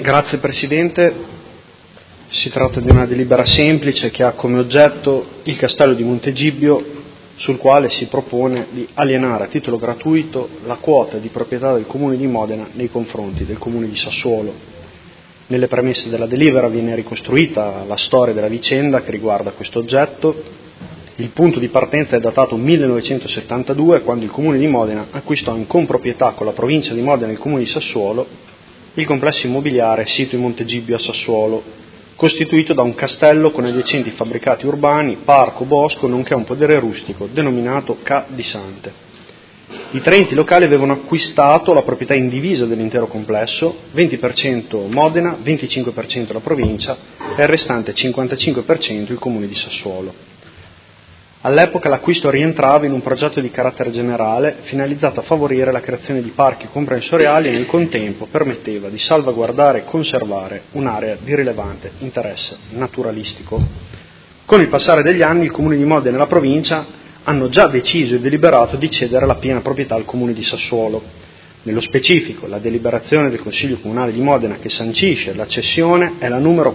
Grazie Presidente. Si tratta di una delibera semplice che ha come oggetto il Castello di Montegibbio, sul quale si propone di alienare a titolo gratuito la quota di proprietà del Comune di Modena nei confronti del Comune di Sassuolo. Nelle premesse della delibera viene ricostruita la storia della vicenda che riguarda questo oggetto. Il punto di partenza è datato 1972, quando il Comune di Modena acquistò in comproprietà con la provincia di Modena e il Comune di Sassuolo il complesso immobiliare sito in Montegibbio a Sassuolo, costituito da un castello con adiacenti fabbricati urbani, parco, bosco, nonché un podere rustico denominato Ca' di Sante. I tre enti locali avevano acquistato la proprietà indivisa dell'intero complesso, 20% Modena, 25% la provincia e il restante 55% il Comune di Sassuolo. All'epoca l'acquisto rientrava in un progetto di carattere generale finalizzato a favorire la creazione di parchi comprensoriali e nel contempo permetteva di salvaguardare e conservare un'area di rilevante interesse naturalistico. Con il passare degli anni il Comune di Modena e la provincia hanno già deciso e deliberato di cedere la piena proprietà al Comune di Sassuolo. Nello specifico, la deliberazione del Consiglio Comunale di Modena che sancisce la cessione è la numero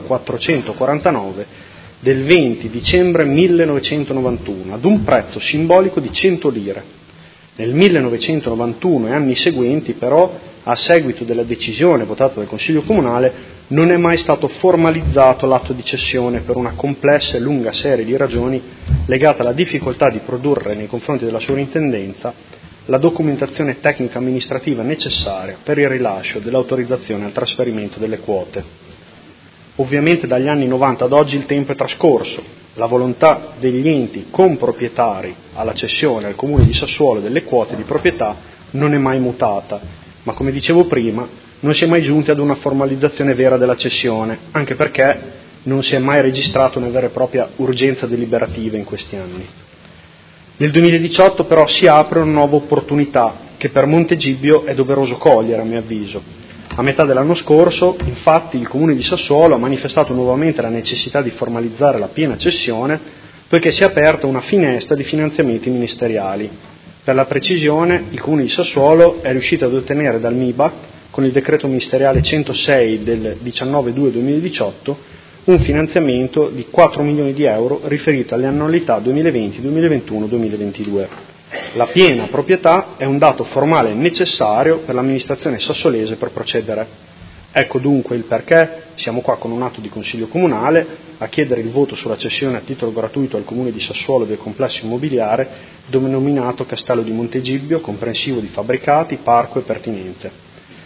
449 del 20 dicembre 1991 ad un prezzo simbolico di 100 lire. Nel 1991 e anni seguenti però, a seguito della decisione votata dal Consiglio Comunale, non è mai stato formalizzato l'atto di cessione per una complessa e lunga serie di ragioni legate alla difficoltà di produrre nei confronti della sovrintendenza la documentazione tecnica amministrativa necessaria per il rilascio dell'autorizzazione al trasferimento delle quote. Ovviamente dagli anni 90 ad oggi il tempo è trascorso, la volontà degli enti comproprietari alla cessione al Comune di Sassuolo delle quote di proprietà non è mai mutata, ma come dicevo prima non si è mai giunti ad una formalizzazione vera della cessione, anche perché non si è mai registrata una vera e propria urgenza deliberativa in questi anni. Nel 2018 però si apre una nuova opportunità che per Montegibbio è doveroso cogliere, a mio avviso. A metà dell'anno scorso, infatti, il Comune di Sassuolo ha manifestato nuovamente la necessità di formalizzare la piena cessione poiché si è aperta una finestra di finanziamenti ministeriali. Per la precisione, il Comune di Sassuolo è riuscito ad ottenere dal MIBAC, con il decreto ministeriale 106 del 19/2/2018, un finanziamento di 4 milioni di euro riferito alle annualità 2020, 2021, 2022. La piena proprietà è un dato formale necessario per l'amministrazione sassolese per procedere. Ecco dunque il perché siamo qua con un atto di Consiglio Comunale a chiedere il voto sulla cessione a titolo gratuito al Comune di Sassuolo del complesso immobiliare denominato Castello di Montegibbio, comprensivo di fabbricati, parco e pertinente.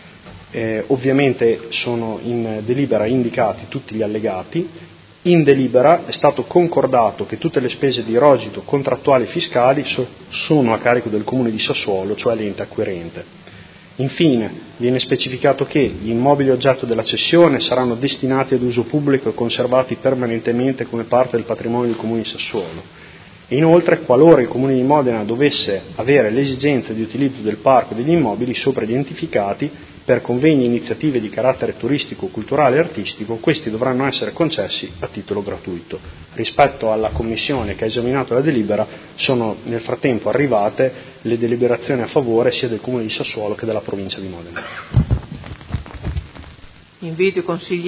Ovviamente sono in delibera indicati tutti gli allegati. In delibera è stato concordato che tutte le spese di rogito contrattuali e fiscali sono a carico del Comune di Sassuolo, cioè l'ente acquirente. Infine, viene specificato che gli immobili oggetto della cessione saranno destinati ad uso pubblico e conservati permanentemente come parte del patrimonio del Comune di Sassuolo. E inoltre, qualora il Comune di Modena dovesse avere l'esigenza di utilizzo del parco e degli immobili sopra identificati, per convegni e iniziative di carattere turistico, culturale e artistico, questi dovranno essere concessi a titolo gratuito. Rispetto alla Commissione che ha esaminato la delibera, sono nel frattempo arrivate le deliberazioni a favore sia del Comune di Sassuolo che della Provincia di Modena. Invito i consiglieri